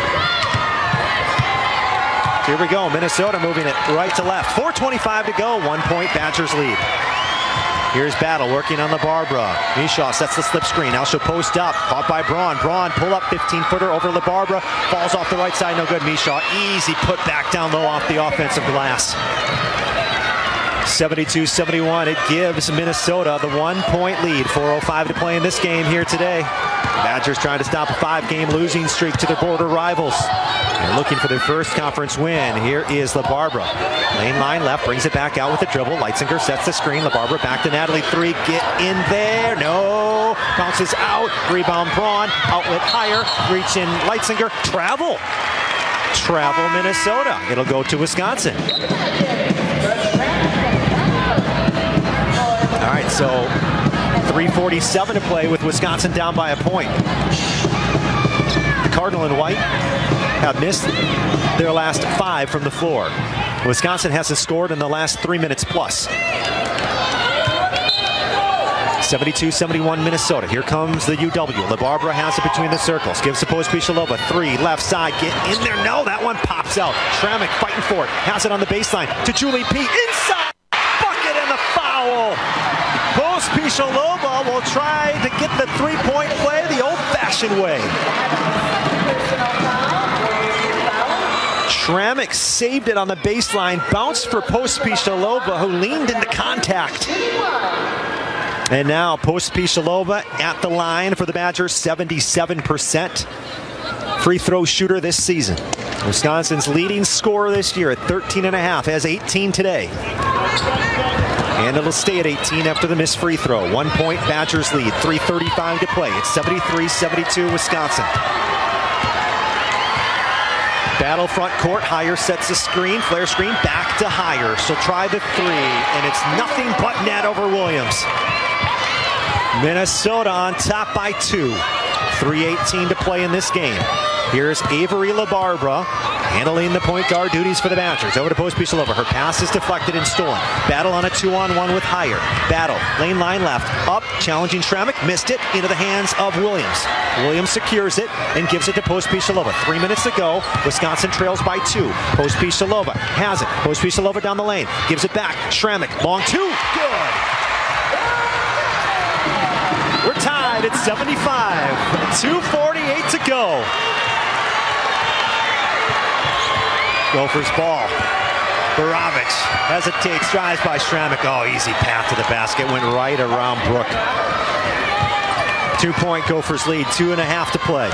Here we go. Minnesota moving it right to left. 4:25 to go. 1-point Badgers lead. Here's Battle working on LaBarbera. Mishaw sets the slip screen. Now she'll post up. Caught by Braun. Braun pull up 15-footer over LaBarbera. Falls off the right side. No good. Mishaw easy put back down low off the offensive glass. 72-71. It gives Minnesota the 1-point lead. 4:05 to play in this game here today. Badgers trying to stop a 5-game losing streak to their border rivals. They're looking for their first conference win. Here is LaBarbera. Lane line left, brings it back out with the dribble. Leitzinger sets the screen. LaBarbera back to Natalie. 3, get in there. No. Bounces out. Rebound Braun. Outlet higher. Reach in Leitzinger. Travel. Travel Minnesota. It'll go to Wisconsin. All right, so 3:47 to play with Wisconsin down by a point. Cardinal and White have missed their last 5 from the floor. Wisconsin hasn't scored in the last 3 minutes plus. 72-71 Minnesota. Here comes the UW. LaBarbera has it between the circles. Gives to Pospisilova. 3, left side. Get in there. No, that one pops out. Schrammick fighting for it. Has it on the baseline to Julie P. Inside. Bucket and the foul. Pospisilova will try to get the 3-point play the old-fashioned way. Schrammick saved it on the baseline. Bounced for Pospisilova, who leaned into contact. And now Pospisilova at the line for the Badgers, 77% free throw shooter this season. Wisconsin's leading scorer this year at 13.5, has 18 today. And it'll stay at 18 after the missed free throw. 1-point Badgers lead, 3:35 to play. It's 73-72 Wisconsin. Battle front court. Higher sets the screen. Flare screen back to Higher. She'll try the 3, and it's nothing but net over Williams. Minnesota on top by 2. 3:18 to play in this game. Here's Avery LaBarbera handling the point guard duties for the Badgers. Over to Pospisilova. Her pass is deflected and stolen. Battle on a 2-on-1 with Higher. Battle. Lane line left. Up. Challenging Schrammick. Missed it. Into the hands of Williams. Williams secures it and gives it to Pospisilova. 3 minutes to go. Wisconsin trails by 2. Pospisilova has it. Pospisilova down the lane. Gives it back. Schrammick. Long 2. Good. We're tied at 75. 2:48 to go. Gophers ball. Borovic hesitates, drives by Schrammick. Oh, easy path to the basket. Went right around Brook. 2-point Gophers lead. 2.5 to play.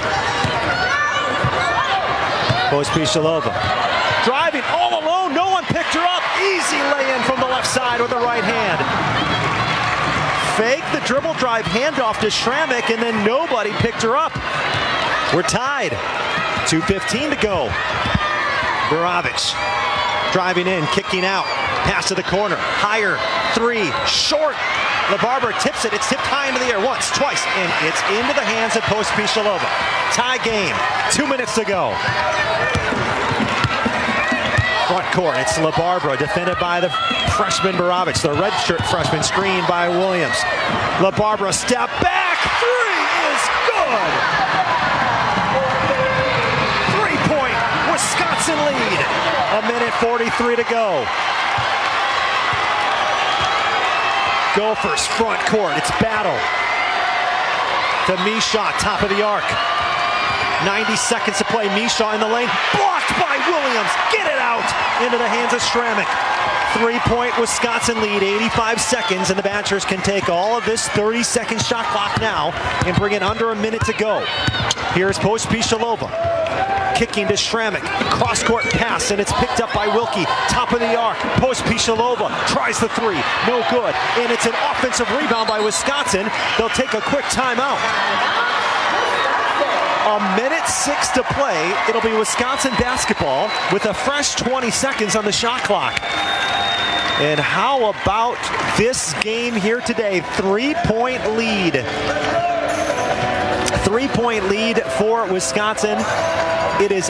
Pospisilova driving all alone. No one picked her up. Easy lay-in from the left side with the right hand. Fake the dribble drive handoff to Schrammick, and then nobody picked her up. We're tied. 2:15 to go. Borovic driving in, kicking out. Pass to the corner. Higher. 3. Short. LaBarbera tips it. It's tipped high into the air once, twice, and it's into the hands of Pospisilova. Tie game. 2 minutes to go. Front court. It's LaBarbera defended by the freshman Borovic. The redshirt freshman screened by Williams. LaBarbera step back. 3 is good. 3-point Wisconsin lead. 1:43 to go. Gophers front court. It's battle. To Mishaw, top of the arc. 90 seconds to play. Mishaw in the lane. Blocked by Williams. Get it out into the hands of Schrammick. 3-point Wisconsin lead. 85 seconds, and the Badgers can take all of this 30-second shot clock now and bring it under a minute to go. Here's Pospisilova. Kicking to Schrammick. Cross-court pass, and it's picked up by Wilkie. Top of the arc. Pospisilova tries the 3. No good. And it's an offensive rebound by Wisconsin. They'll take a quick timeout. 1:06 to play. It'll be Wisconsin basketball with a fresh 20 seconds on the shot clock. And how about this game here today? 3-point lead. 3-point lead for Wisconsin. It is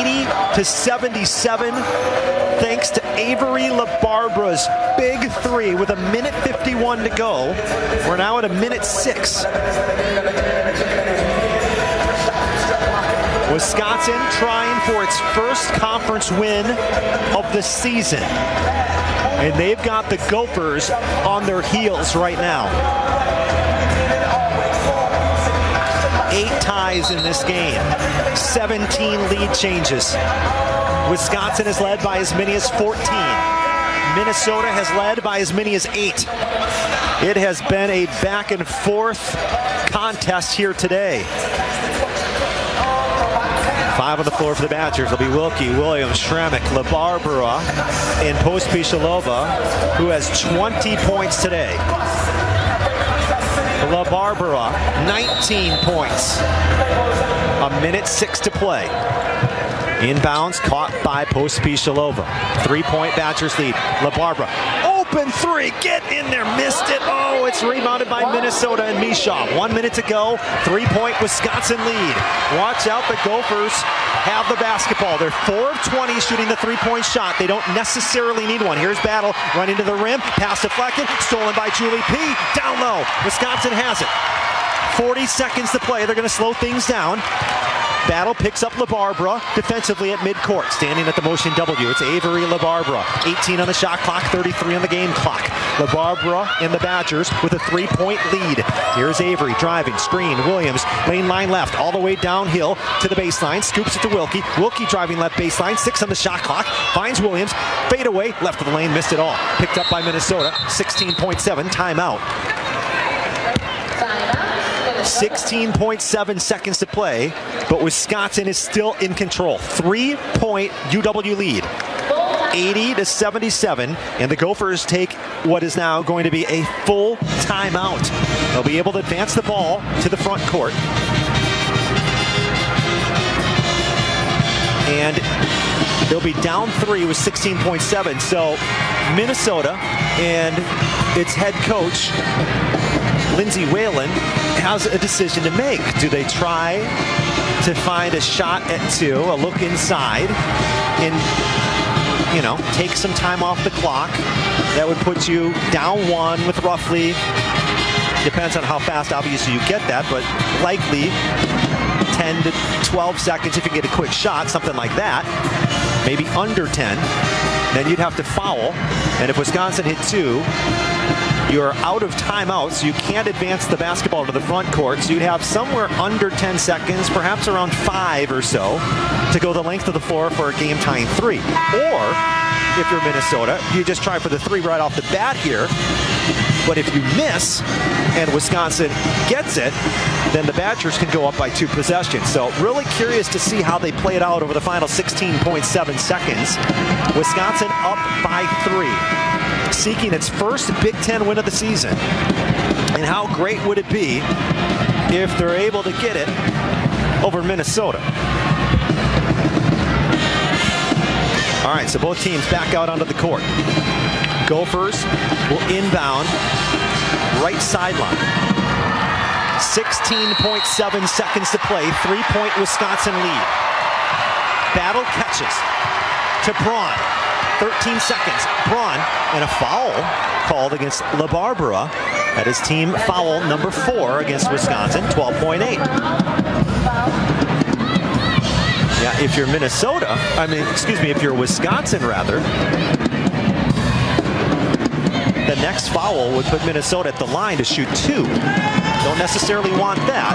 80-77 thanks to Avery LaBarbera's big 3 with 1:51 to go. We're now at 1:06. Wisconsin trying for its first conference win of the season. And they've got the Gophers on their heels right now. 8 ties in this game. 17 lead changes. Wisconsin is led by as many as 14. Minnesota has led by as many as 8. It has been a back and forth contest here today. 5 on the floor for the Badgers. It'll be Wilkie, Williams, Schrammick, LaBarbera, and Pospisilova, who has 20 points today. LaBarbera, 19 points. 1:06 to play. Inbounds, caught by Pospisilova. 3-point Badgers lead. LaBarbera, open 3, get in there, missed it. Oh, it's rebounded by Minnesota and Mishaw. 1 minute to go. 3-point Wisconsin lead. Watch out, the Gophers have the basketball. They're 4 of 20 shooting the 3-point shot. They don't necessarily need one. Here's Battle, running to the rim, pass deflected, stolen by Julie P. Down low. Wisconsin has it. 40 seconds to play. They're going to slow things down. Battle picks up LaBarbera defensively at midcourt. Standing at the motion W, it's Avery LaBarbera. 18 on the shot clock, 33 on the game clock. LaBarbera and the Badgers with a 3-point lead. Here's Avery driving, screen, Williams, lane line left, all the way downhill to the baseline. Scoops it to Wilkie. Wilkie driving left baseline, 6 on the shot clock. Finds Williams, fade away, left of the lane, missed it all. Picked up by Minnesota, 16.7, timeout. 16.7 seconds to play, but Wisconsin is still in control. 3-point UW lead, 80-77, and the Gophers take what is now going to be a full timeout. They'll be able to advance the ball to the front court. And they'll be down 3 with 16.7. So Minnesota and its head coach, Lindsay Whalen, has a decision to make. Do they try to find a shot at 2, a look inside, and, take some time off the clock? That would put you down 1 with roughly, depends on how fast, obviously, you get that, but likely 10 to 12 seconds if you get a quick shot, something like that. Maybe under 10. Then you'd have to foul. And if Wisconsin hit 2, You're out of timeouts, so you can't advance the basketball to the front court. So you'd have somewhere under 10 seconds, perhaps around 5 or so, to go the length of the floor for a game-tying 3. Or, if you're Minnesota, you just try for the 3 right off the bat here. But if you miss and Wisconsin gets it, then the Badgers can go up by 2 possessions. So really curious to see how they play it out over the final 16.7 seconds. Wisconsin up by 3, seeking its first Big Ten win of the season. And how great would it be if they're able to get it over Minnesota? All right, so both teams back out onto the court. Gophers will inbound right sideline. 16.7 seconds to play. 3-point Wisconsin lead. Battle catches to Braun. 13 seconds. Braun, and a foul called against LaBarbera. That is team foul number 4 against Wisconsin. 12.8. Yeah, if you're Minnesota, if you're Wisconsin rather, the next foul would put Minnesota at the line to shoot 2. Don't necessarily want that.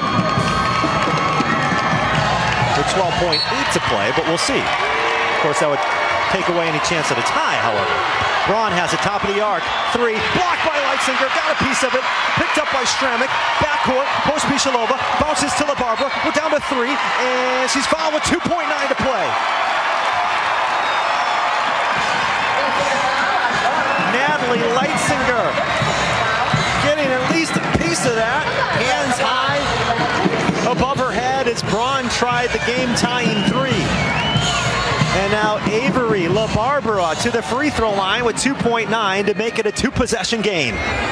With 12.8 to play, but we'll see. Of course, that would take away any chance at a tie, however. Braun has it top of the arc. 3, blocked by Leitzinger, got a piece of it. Picked up by Stramick. Backcourt, post Michalova, bounces to LaBarbera. We're down to 3, and she's fouled with 2.9 to play. Natalie Leitzinger getting at least a piece of that. Hands high above her head as Braun tried the game-tying 3. And now Avery LaBarbera to the free throw line with 2.9 to make it a 2-possession game.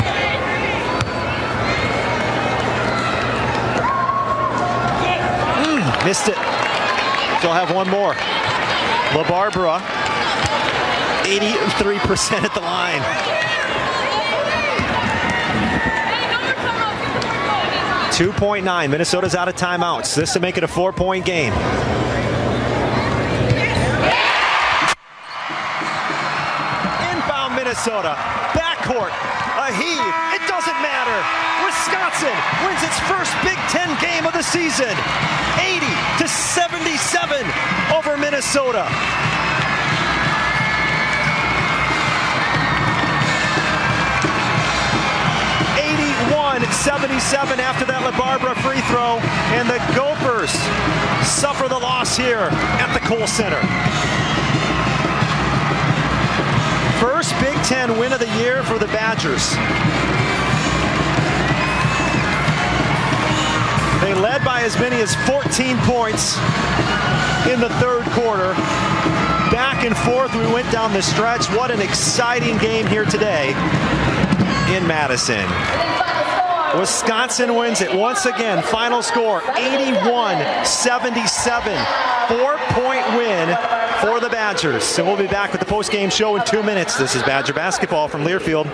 Missed it. She'll have one more. LaBarbera, 83% at the line. .9. Minnesota's out of timeouts. This to make it a 4-point game. Inbound Minnesota. Backcourt. A heave. It doesn't matter. Wisconsin wins its first Big Ten game of the season. 80-77 over Minnesota. .77 after that LaBarbera free throw, and the Gophers suffer the loss here at the Kohl Center. First Big Ten win of the year for the Badgers. They led by as many as 14 points in the third quarter. Back and forth we went down the stretch. What an exciting game here today in Madison. Wisconsin wins it once again. Final score 81-77. 4-point win for the Badgers. So we'll be back with the post-game show in 2 minutes. This is Badger Basketball from Learfield.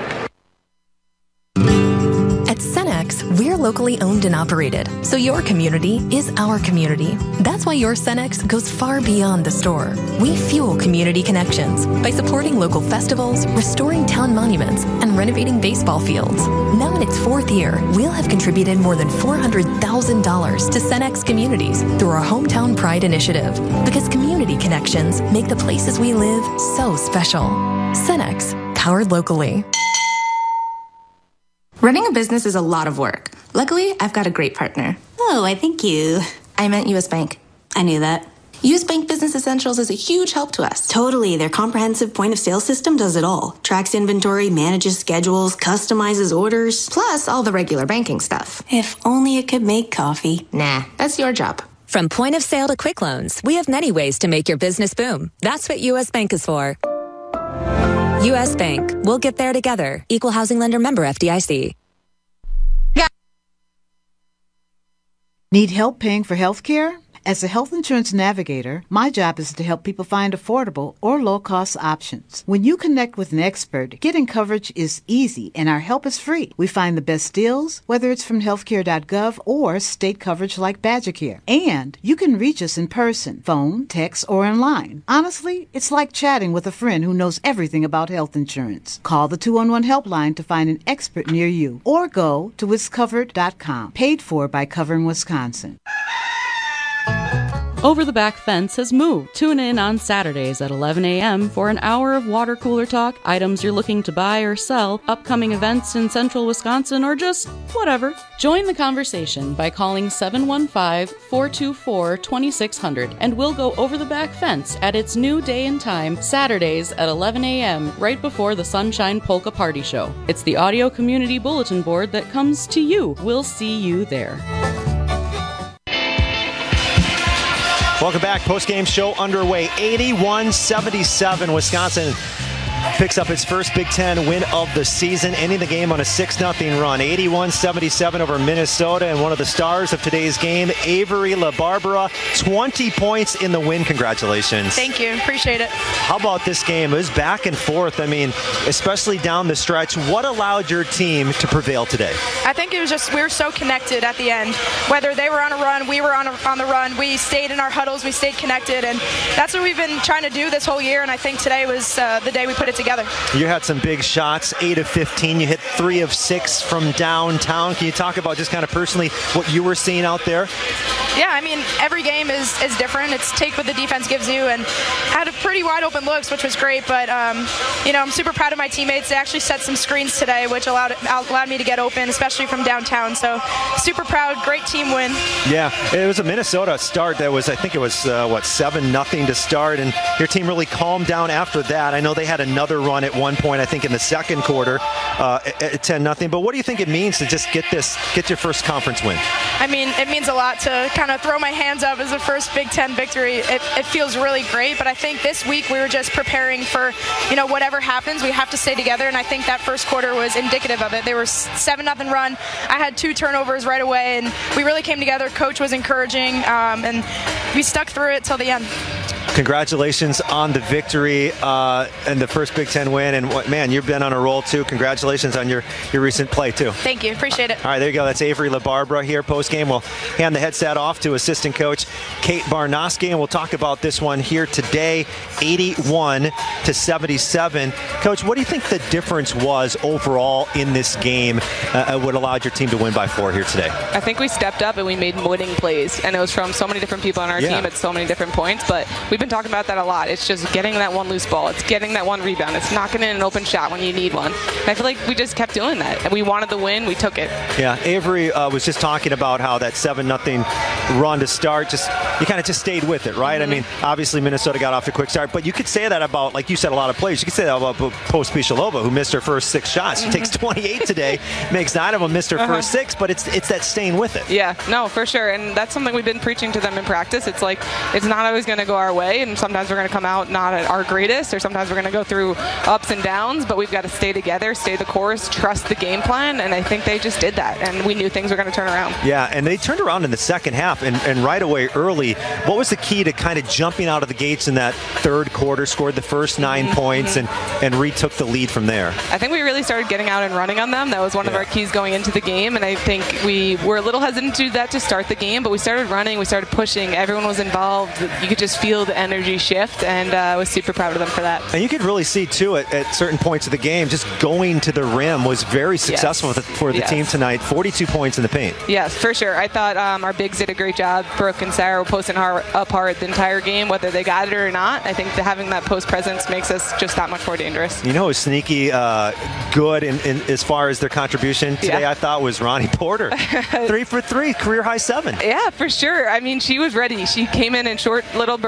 At Cenex, we're locally owned and operated, so your community is our community. That's why your Cenex goes far beyond the store. We fuel community connections by supporting local festivals, restoring town monuments, and renovating baseball fields. Now in its 4th year, we'll have contributed more than $400,000 to Cenex communities through our Hometown Pride initiative, because community connections make the places we live so special. Cenex, powered locally. Running a business is a lot of work. Luckily, I've got a great partner. Oh, I think you... I meant U.S. Bank. I knew that. U.S. Bank Business Essentials is a huge help to us. Totally. Their comprehensive point-of-sale system does it all. Tracks inventory, manages schedules, customizes orders. Plus all the regular banking stuff. If only it could make coffee. Nah, that's your job. From point of sale to quick loans, we have many ways to make your business boom. That's what U.S. Bank is for. U.S. Bank. We'll get there together. Equal housing lender, member FDIC. Need help paying for health care? As a health insurance navigator, my job is to help people find affordable or low-cost options. When you connect with an expert, getting coverage is easy and our help is free. We find the best deals, whether it's from healthcare.gov or state coverage like BadgerCare. And you can reach us in person, phone, text, or online. Honestly, it's like chatting with a friend who knows everything about health insurance. Call the 211 helpline to find an expert near you or go to wiscovered.com. Paid for by Covering Wisconsin. Over the Back Fence has moved. Tune in on Saturdays at 11 a.m. for an hour of water cooler talk, items you're looking to buy or sell, upcoming events in central Wisconsin, or just whatever. Join the conversation by calling 715-424-2600, and we'll go over the back fence at its new day and time, Saturdays at 11 a.m., right before the Sunshine Polka Party Show. It's the audio community bulletin board that comes to you. We'll see you there. Welcome back. Post-game show underway. 81-77. Wisconsin picks up its first Big Ten win of the season, ending the game on a 6-0 run. 81-77 over Minnesota, and one of the stars of today's game, Avery LaBarbera, 20 points in the win. Congratulations. Thank you. Appreciate it. How about this game? It was back and forth. I mean, especially down the stretch. What allowed your team to prevail today? I think it was just we were so connected at the end. Whether they were on a run, we were on the run. We stayed in our huddles. We stayed connected, and that's what we've been trying to do this whole year, and I think today was the day we put it together. You had some big shots, 8 of 15. You hit 3 of 6 from downtown. Can you talk about just kind of personally what you were seeing out there? Yeah, I mean, every game is different. It's take what the defense gives you, and had a pretty wide open looks, which was great. But I'm super proud of my teammates. They actually set some screens today, which allowed me to get open, especially from downtown. So super proud. Great team win. Yeah, it was a Minnesota start that was, I think it was 7-0 to start, and your team really calmed down after that. I know they had another run at one point, I think in the second quarter, at 10-0. But what do you think it means to just get your first conference win? I mean, it means a lot to kind of throw my hands up as the first Big Ten victory. It feels really great, but I think this week we were just preparing for, whatever happens, we have to stay together, and I think that first quarter was indicative of it. They were 7-0 run. I had 2 turnovers right away, and we really came together. Coach was encouraging, and we stuck through it till the end. Congratulations on the victory and the first Big Ten win. And man, you've been on a roll too. Congratulations on your recent play too. Thank you. Appreciate it. All right, there you go. That's Avery LaBarbera here post-game. We'll hand the headset off to assistant coach Kate Barnoski, and we'll talk about this one here today, 81-77. Coach, what do you think the difference was overall in this game what allowed your team to win by 4 here today? I think we stepped up and we made winning plays, and it was from so many different people on our team at so many different points, but we've been talking about that a lot. It's just getting that one loose ball. It's getting that one rebound. It's knocking in an open shot when you need one. And I feel like we just kept doing that. And we wanted the win. We took it. Yeah, Avery was just talking about how that 7-0 run to start, you kind of just stayed with it, right? Mm-hmm. I mean, obviously Minnesota got off to a quick start, but you could say that about, like you said, a lot of players. You could say that about Post Pishalova, who missed her first 6 shots. She takes 28 today, makes 9 of them, missed her first 6, but it's that staying with it. Yeah, no, for sure. And that's something we've been preaching to them in practice. It's like, it's not always going to go our way, and sometimes we're going to come out not at our greatest, or sometimes we're going to go through ups and downs, but we've got to stay together, stay the course, trust the game plan, and I think they just did that, and we knew things were going to turn around. Yeah, and they turned around in the second half, and right away early. What was the key to kind of jumping out of the gates in that third quarter, scored the first 9 points, and retook the lead from there? I think we really started getting out and running on them. That was one of our keys going into the game, and I think we were a little hesitant to do that to start the game, but we started running, we started pushing, everyone was involved. You could just feel the energy shift, and I was super proud of them for that. And you could really see, too, at certain points of the game, just going to the rim was very successful for the team tonight. 42 points in the paint. Yes, for sure. I thought our bigs did a great job. Brooke and Sarah were posting up hard the entire game, whether they got it or not. I think having that post presence makes us just that much more dangerous. You know who's sneaky good in as far as their contribution today, I thought, was Ronnie Porter. 3 for 3, career high 7. Yeah, for sure. I mean, she was ready. She came in short little bursts, and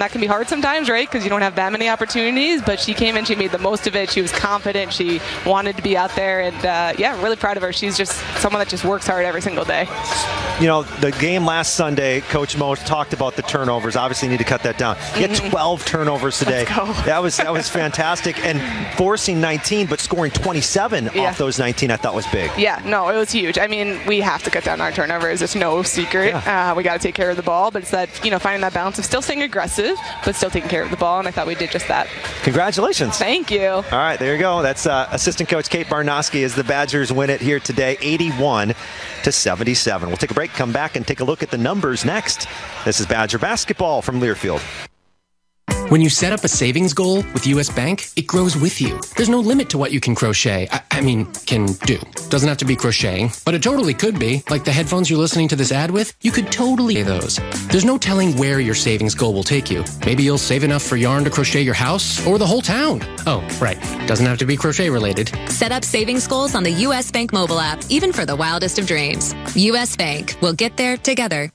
and that can be hard sometimes, right? Because you don't have that many opportunities. But she came in, she made the most of it. She was confident. She wanted to be out there, and really proud of her. She's just someone that just works hard every single day. You know, the game last Sunday, Coach Mo talked about the turnovers. Obviously, you need to cut that down. You had 12 turnovers today. That was fantastic. And forcing 19, but scoring 27 off those 19, I thought was big. Yeah, no, it was huge. I mean, we have to cut down our turnovers. It's no secret. Yeah. We got to take care of the ball, but it's that, finding that balance of still staying aggressive, but still taking care of the ball, and I thought we did just that. Congratulations. Thank you. All right, there you go. That's assistant coach Kate Barnoski as the Badgers win it here today, 81-77. We'll take a break, come back, and take a look at the numbers next. This is Badger basketball from Learfield. When you set up a savings goal with U.S. Bank, it grows with you. There's no limit to what you can crochet. Can do. Doesn't have to be crocheting, but it totally could be. Like the headphones you're listening to this ad with, you could totally do those. There's no telling where your savings goal will take you. Maybe you'll save enough for yarn to crochet your house or the whole town. Oh, right. Doesn't have to be crochet related. Set up savings goals on the U.S. Bank mobile app, even for the wildest of dreams. U.S. Bank. We'll get there together.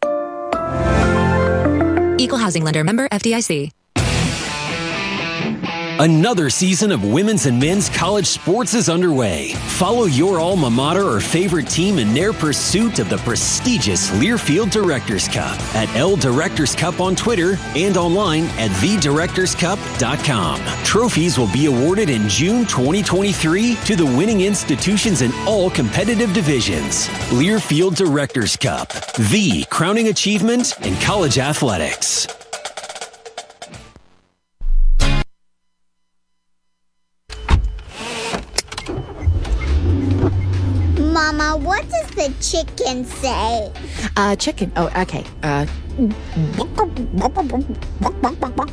Equal housing lender, member FDIC. Another season of women's and men's college sports is underway. Follow your alma mater or favorite team in their pursuit of the prestigious Learfield Directors Cup at L Directors Cup on Twitter and online at thedirectorscup.com. Trophies will be awarded in June 2023 to the winning institutions in all competitive divisions. Learfield Directors Cup, the crowning achievement in college athletics. Mama, what does the chicken say? Chicken. Oh, okay.